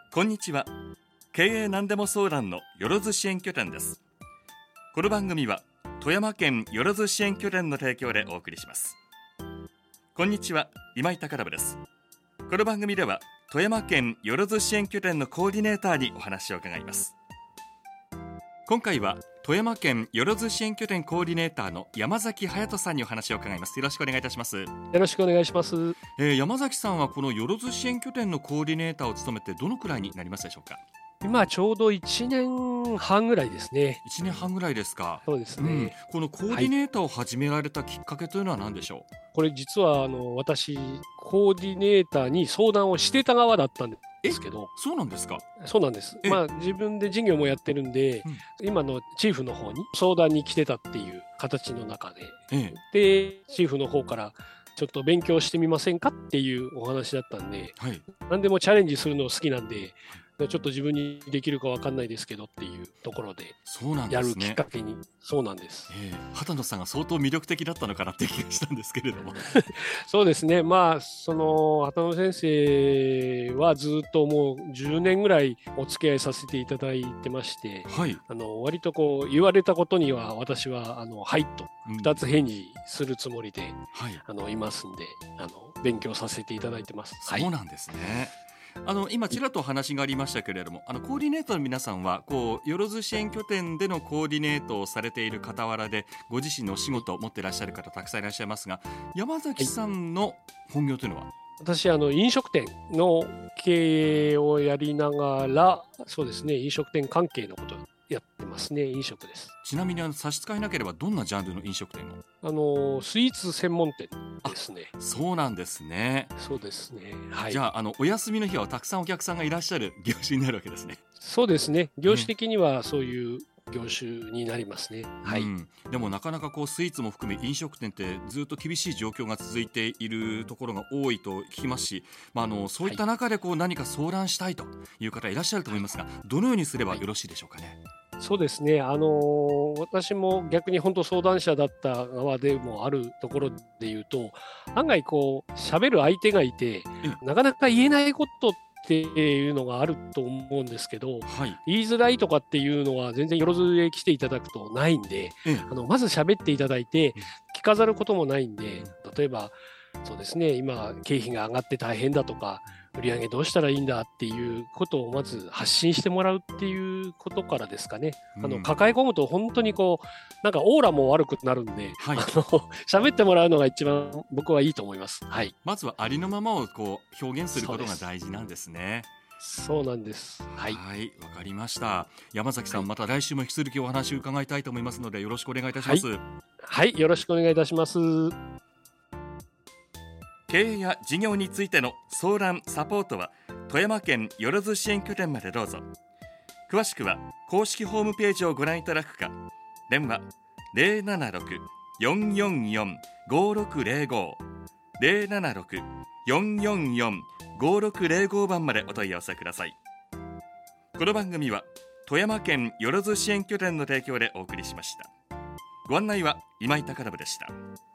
こんにちは。経営なんでも相談のよろず支援拠点です。この番組は富山県よろず支援拠点の提供でお送りします。こんにちは、今井隆信です。この番組では富山県よろず支援拠点のコーディネーターにお話を伺います。今回は富山県よろず支援拠点コーディネーターの山崎隼人さんにお話を伺います。よろしくお願いいたします。 よろしくお願いします。 山崎さんはこのよろず支援拠点のコーディネーターを務めてどのくらいになりますでしょうか？ 今ちょうど1年半ぐらいですね。 1年半ぐらいですか？ そうですね、 このコーディネーターを始められたきっかけというのは何でしょう？ これ実は私コーディネーターに相談をしてた側だったんですけど。 そうなんですか？ そうなんです。自分で事業もやってるんで、今のチーフの方に相談に来てたっていう形の中で、でチーフの方からちょっと勉強してみませんかっていうお話だったんで、何でもチャレンジするの好きなんで、ちょっと自分にできるか分かんないですけどっていうところでやるきっかけに。そうなんです。 畑野さんが相当魅力的だったのかなって気がしたんですけれどもそうですね。その畑野先生はずっともう10年ぐらいお付き合いさせていただいてまして、割とこう言われたことには私ははいと2つ返事するつもりで、いますんで勉強させていただいてます。 そうなんですね。今ちらっとお話がありましたけれども、コーディネートの皆さんはよろず支援拠点でのコーディネートをされている傍らでご自身のお仕事を持っていらっしゃる方たくさんいらっしゃいますが、山崎さんの本業というのは？ 私飲食店の経営をやりながら、そうですね、飲食店関係のことをやってますね。飲食です。 ちなみに差し支えなければどんなジャンルの飲食店の？ スイーツ専門店ですね。 そうなんですね。 そうですね、 じゃあお休みの日はたくさんお客さんがいらっしゃる業種になるわけですね。 そうですね、業種的にはそういう業種になりますね。 でもなかなかスイーツも含め飲食店ってずっと厳しい状況が続いているところが多いと聞きますし、そういった中で何か相談したいという方いらっしゃると思いますが、どのようにすればよろしいでしょうかね？ そうですね、私も逆に本当相談者だった側でもあるところで言うと、案外喋る相手がいて、なかなか言えないことっていうのがあると思うんですけど、言いづらいとかっていうのは全然よろずへ来ていただくとないんで、まず喋っていただいて着飾ることもないんで、例えばそうですね、今経費が上がって大変だとか、売り上げどうしたらいいんだっていうことをまず発信してもらうっていうことからですかね。抱え込むと本当になんかオーラも悪くなるんで、喋ってもらうのが一番僕はいいと思います。 まずはありのままを表現することが大事なんですね。 そうなんです。 わかりました。山崎さん、また来週も引き続きお話を伺いたいと思いますのでよろしくお願いいたします。 よろしくお願いいたします。 経営や事業についての相談・サポートは富山県よろず支援拠点までどうぞ。詳しくは公式ホームページをご覧いただくか、電話 076-444-5605 076-444-5605 番までお問い合わせください。この番組は富山県よろず支援拠点の提供でお送りしました。ご案内は今井隆信でした。